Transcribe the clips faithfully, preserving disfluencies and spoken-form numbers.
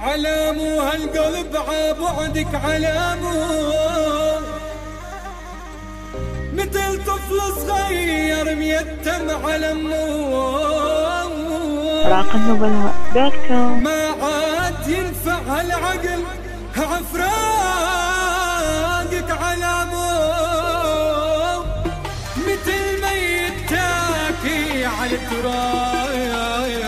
علامو هالقلب عبعدك علامو، مثل طفل صغير ميتم على امه. راق النبلاء دوت كوم. ما عاد ينفع هالعقل عفراقك علامو، مثل ما يتاكي على التراب.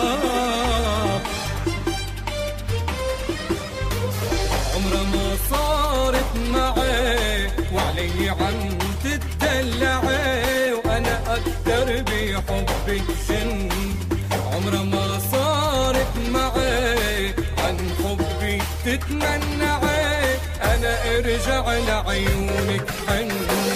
عمره ما صارت معي وعلي عم تدلعي، وانا اقدر بحبك جن. عمره ما صارت معي عن حبي تتمنعي، انا ارجع لعيونك حن.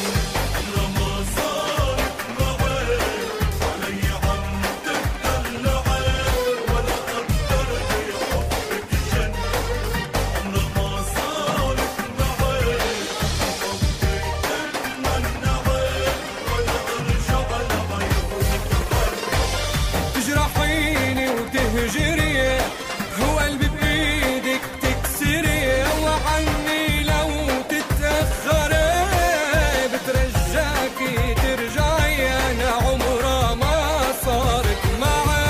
تجرحيني وتهجري هو قلبي بإيدك تكسري، وعني لو تتأخري بترجاكي ترجعي، أنا عمرها ما صارت معي.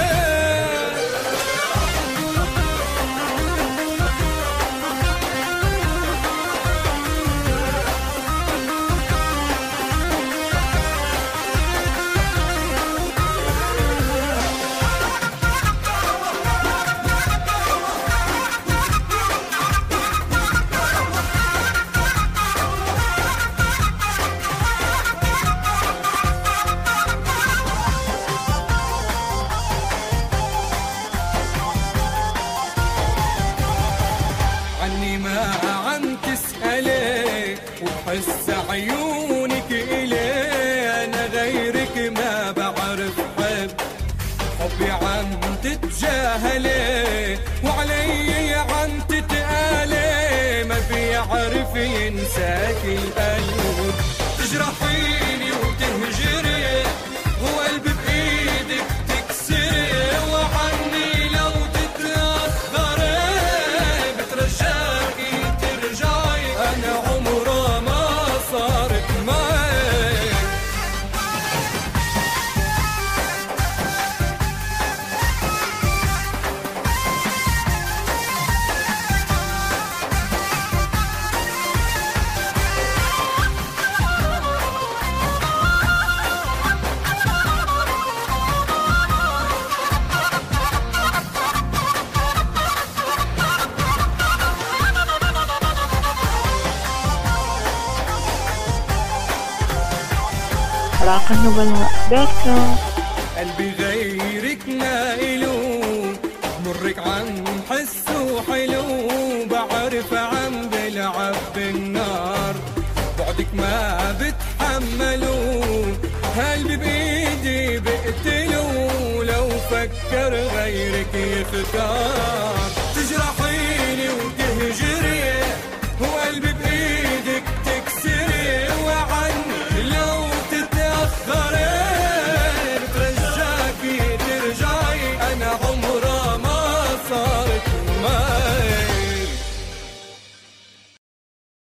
عني ما عم تسألي وبحس عيونك إلي، أنا غيرك ما بعرف حب. حبي عم تتجاهلي وعلي عم تتقالي، ما بيعرف ينساك القلب. تجرحيني وتهجري هو قلبي بإيدك تكسري، وعني لو تتأخري بترجاكي ترجعي، أنا عمرها ما صارت معي. راق النبلاء دوت كوم. قلبي غيرك نايلو، مرك عم حسه حلو، بعرف عم بلعب بالنار، بعدك ما بتحملو، قلبي بإيدي بقتلو، لو فكر غيرك يختار.